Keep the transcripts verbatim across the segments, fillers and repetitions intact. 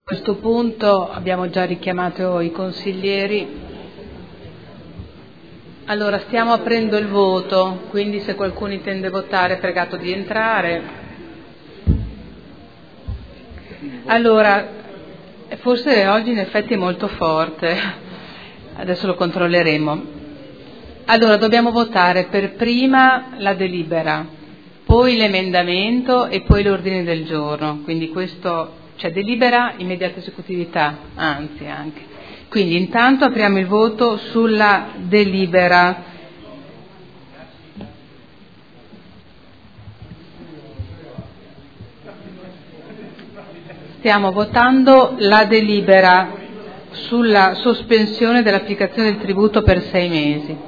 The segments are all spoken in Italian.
A questo punto abbiamo già richiamato i consiglieri. Allora, stiamo aprendo il voto, quindi se qualcuno intende votare è pregato di entrare. Allora, forse oggi in effetti è molto forte, adesso lo controlleremo. Allora, dobbiamo votare per prima la delibera, poi l'emendamento e poi l'ordine del giorno, quindi questo, cioè delibera immediata esecutività, anzi anche. Quindi intanto apriamo il voto sulla delibera. Stiamo votando la delibera sulla sospensione dell'applicazione del tributo per sei mesi.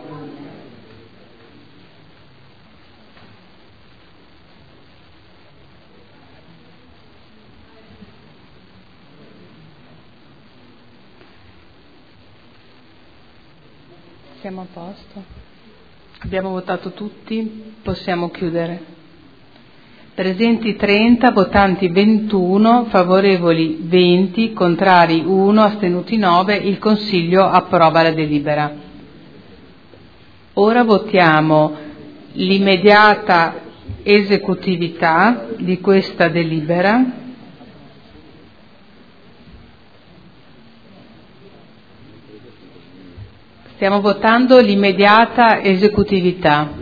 Siamo a posto? Abbiamo votato tutti? Possiamo chiudere. Presenti trenta, votanti ventuno, favorevoli venti, contrari uno, astenuti nove. Il Consiglio approva la delibera. Ora votiamo l'immediata esecutività di questa delibera. Stiamo votando l'immediata esecutività.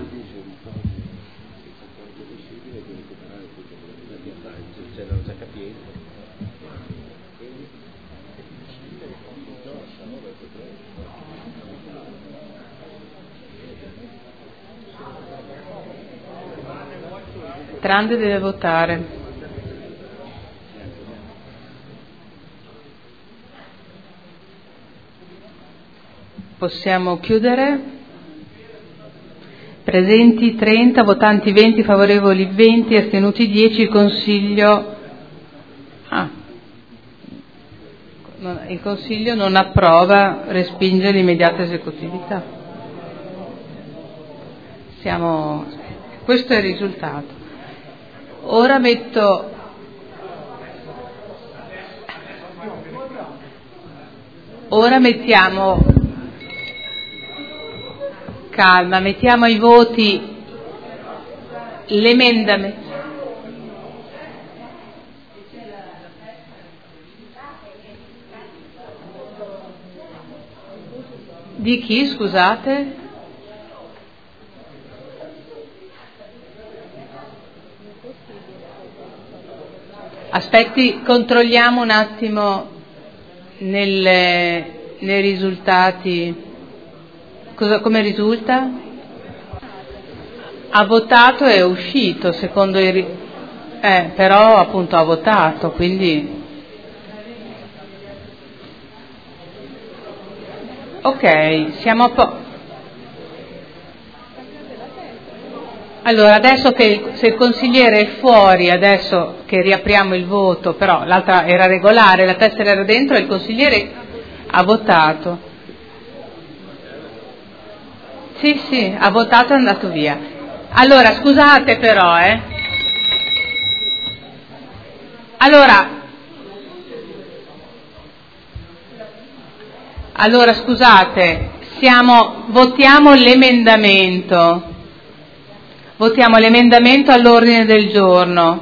Trande deve votare. Possiamo chiudere. Presenti trenta, votanti venti, favorevoli venti, astenuti dieci. Il Consiglio ah. il Consiglio non approva, respinge l'immediata esecutività. Siamo questo è il risultato. Ora metto ora mettiamo calma, mettiamo ai voti l'emendamento. Di chi, scusate? Aspetti, controlliamo un attimo nelle, nei risultati. Cosa, come risulta? Ha votato e è uscito, secondo i... Eh, però appunto ha votato, quindi... Ok, siamo a po'... Allora, adesso che il, se il consigliere è fuori, adesso che riapriamo il voto, però l'altra era regolare, la tessera era dentro e il consigliere ha votato. Sì, sì, ha votato e è andato via. Allora, scusate però, eh. Allora, allora scusate, siamo, votiamo l'emendamento. Votiamo l'emendamento all'ordine del giorno.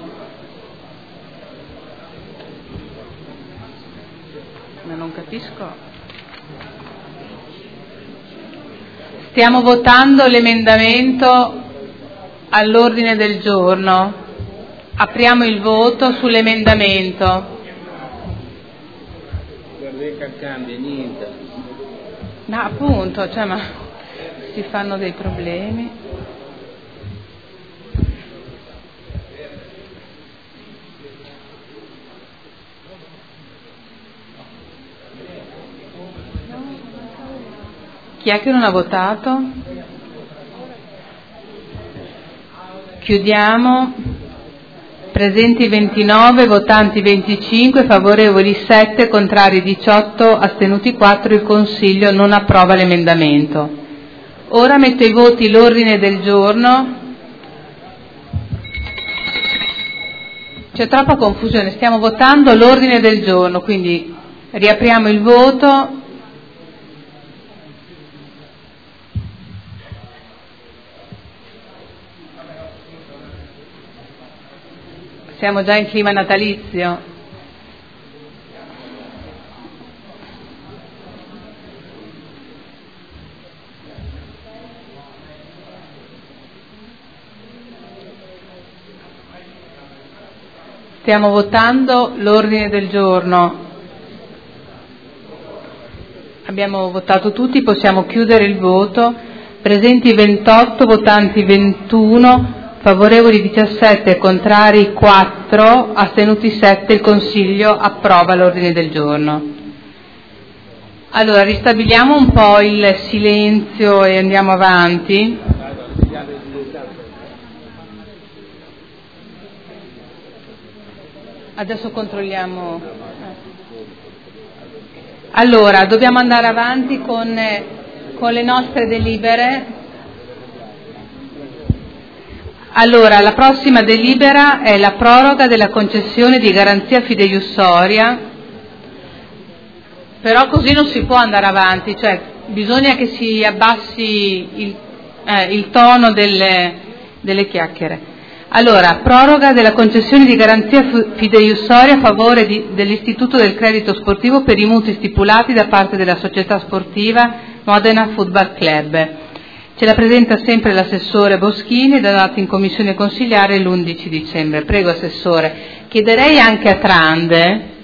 Ma non capisco. Stiamo votando l'emendamento all'ordine del giorno. Apriamo il voto sull'emendamento. Guarda che cambia niente. No, appunto, cioè, ma si fanno dei problemi. Chi è che non ha votato? Chiudiamo. Presenti ventinove, votanti venticinque, favorevoli sette, contrari diciotto, astenuti quattro. Il Consiglio non approva l'emendamento. Ora metto ai voti l'ordine del giorno. C'è troppa confusione, stiamo votando l'ordine del giorno, quindi riapriamo il voto. Siamo già in clima natalizio. Stiamo votando l'ordine del giorno. Abbiamo votato tutti, possiamo chiudere il voto. Presenti ventotto, votanti ventuno, favorevoli diciassette, contrari quattro, astenuti sette. Il Consiglio approva l'ordine del giorno. Allora, ristabiliamo un po' il silenzio e andiamo avanti. Adesso controlliamo. Allora, dobbiamo andare avanti con, con le nostre delibere. Allora, la prossima delibera è la proroga della concessione di garanzia fideiussoria, però così non si può andare avanti, cioè bisogna che si abbassi il, eh, il tono delle, delle chiacchiere. Allora, proroga della concessione di garanzia fideiussoria a favore di, dell'Istituto del Credito Sportivo per i mutui stipulati da parte della società sportiva Modena Football Club. Ce la presenta sempre l'assessore Boschini ed è andato in commissione consiliare l'undici dicembre. Prego, assessore. Chiederei anche a Trande